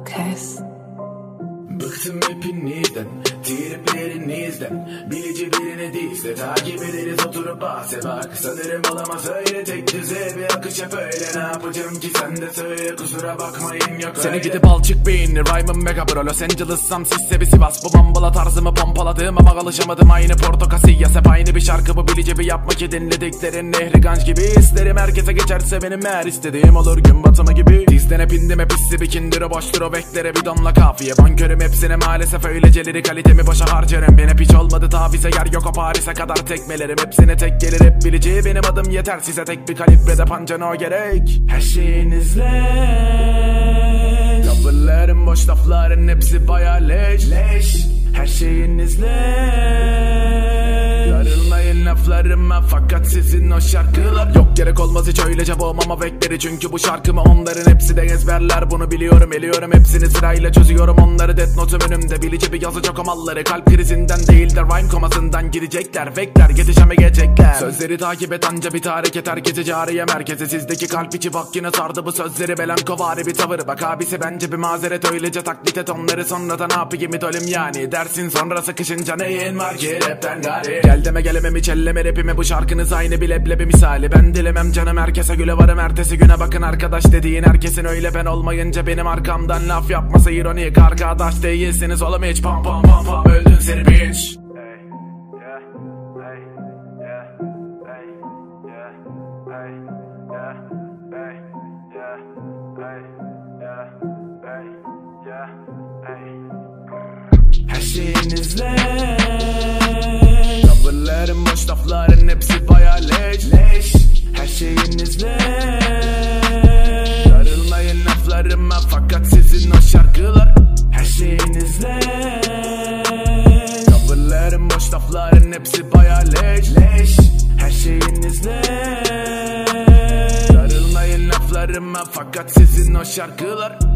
Kes. Bıktım hepinizden, triplerinizden. Bilici birini değilse takip ederiz oturup bahse bak. Sanırım olamaz öyle tek düze bir akış hep öyle. Ne yapacağım ki sen de söyle, kusura bakmayın yok Seni öyle. gidip alçık beyinli rhyme'ım mega bro. Los Angeles'sam sizse bir Sivas. Bu bombala tarzımı pompaladım ama alışamadım. Aynı Portokasiyas hep aynı bir şarkı. Bu bilici bir yapma ki dinlediklerin nehri ganj gibi. İsterim herkese geçerse benim her istediğim olur gün batımı gibi. Dizden hep indim hep hissi bir kindir o boştur o beklere bir damla kafiye. Bankörüm hepsine maalesef öyleceleri kalitemi boşa harcarım. Ben hep hiç olmadı tavize yer yok o Paris'e kadar tekmelerim. Hepsine tek gelir hep bilici benim adım yeter size tek bir kalibrede pancana o gerek. Her şeyinizle tavırlarım boş lafların hepsi baya leş. Her şeyinizle darılmayın laflarıma fakat sizin o şarkılar yok gerek olmaz hiç öylece boğmama bekleri. Çünkü bu şarkımı onların hepsi de ezberler. Bunu biliyorum eliyorum hepsini sırayla çözüyorum onları. Death note'um önümde bilici bir yazacak o malları. Kalp krizinden değil de rhyme komasından girecekler. Bekler yetişemeyecekler. Sözleri takip et anca bir hareket herkese cariye merkeze. Sizdeki kalp içi bak yine sardı bu sözleri. Belankovari bir tavır bak abisi bence bir mazeret. Öylece taklit et onları sonra da ne yapayım idolüm yani. Dersin sonra sıkışınca neyin var ki rapten gari. Gel deme gelemem hiç elleme rapimi. Bu şarkınız aynı bir leblebi misali. Ben dilemem canım herkese güle varım ertesi güne. Bakın arkadaş dediğin herkesin öyle ben olmayınca benim arkamdan laf yapması ironik. Arkadaş değilsiniz oğlum hiç pam pam pam pam öldün seni bitch. Her şeyinizle tavırların boş lafların hepsi baya leş. Her şeyinizle darılmayın laflarıma fakat sizin o şarkılar. Her şeyinizle tavırların boş lafların hepsi baya leş. Her şeyinizle darılmayın laflarıma fakat sizin o şarkılar.